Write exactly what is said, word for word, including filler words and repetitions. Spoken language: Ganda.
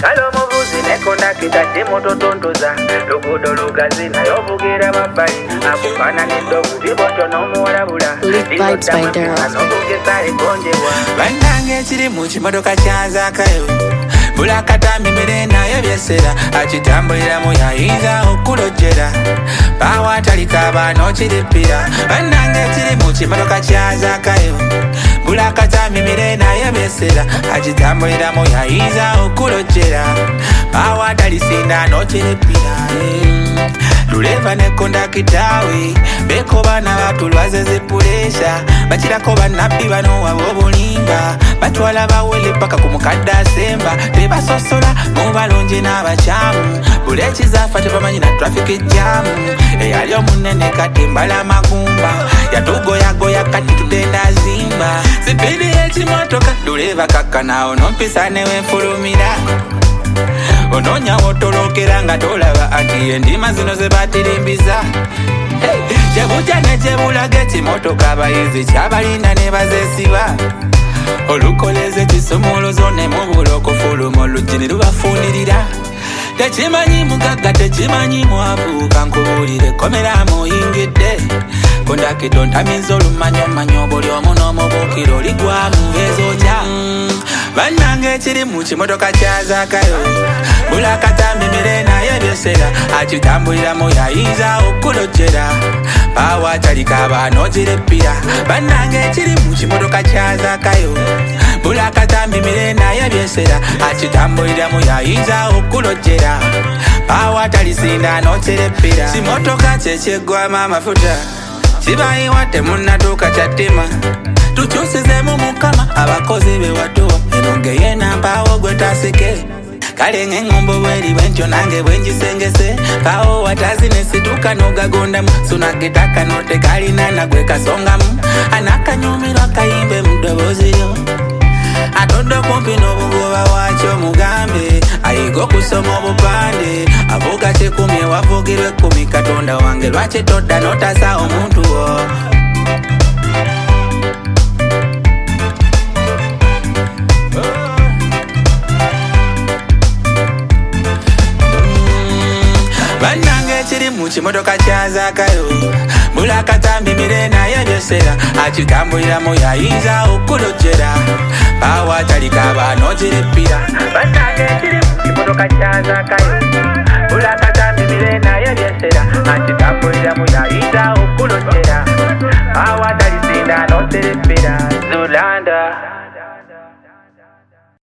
Kalo muvuzi nekona kita timu totontoza Lugudo lugazi na yovugira mabali Akufana nindogu viboto no muwarabula Vibes by Daryl. Banange chiri muchimodoka chanza kayo Bulakatambi mirena yebyesera Achitambulira muyayinza okulojera Bawatalika bano chiripira Banange chiri muchimodoka chanza kayo Bulakatambi mirena yebyesera Achitambulira muyayinza okulojera Bawatalisinda no chiripira Luleva nekonda kitawi Beko bana batu lwaze zipulesha Bachirako banapi bano wabobulimba Batwala bawele paka kumukada semba Teba sosola mubalonje na bachamu Bulechi zafa tebamanyi na trafiki jamu Eyalio munene kati mbala magumba Yatugo yago ya kati tutenda zimba Sipidi echi motoka Luleva kaka na onompisa newe fulumira Ononya wotolokera nga tolaba ati endima zino ze batirimbiza hey, Jebuja ne jebulage kimotoka abayizi kyabalinda ne bazesiba Olukoleze kisomolozo ne mubuloko fulumo lujini lubafunirira Techimanyi mugaga techimanyi mwavu kankubulire komera muyingidde Konda kitonta mizo lumanyo manyo buli omuno mubukiro ligwamu ezoja mm, Banange chiri muchimotoka chazakayo Bulakatambi mirena yebyesera Achitambulira muyayinza okulojera Bawatalika bano chiripira Banange chiri muchimotoka chazakayo Bulakatambi mirena yebyesera Achitambulira muyayinza okulojera Bawatalisinda no chiripira Chimotoka chechegwa mafuta Chibayiwa temunatuka chatima Tuchusizemu mukama abakozi bewatuwa Enonge yena mpawo gwetasike Kalenge ngombo weli wencho nange wenjisengese Kao watazine situka nogagondamu Sunakitaka note kalina na gweka songamu Anaka nyumiro kaimbe mdoboziyo Atondo kumpi nobugoba wacho mugambe Aigo kusomo bupande Avuga chekumi wavugirwe kumi katonda wange Lwache toda notasa omuntu wo Banange chiri muchimotoka chazakayo Bulakatambi mirena yebyesera Achitambulira muyayinza okulojera Bawatalika bano chiripira Banange chiri muchimotoka chazakayo Bulakatambi mirena yebyesera Achitambulira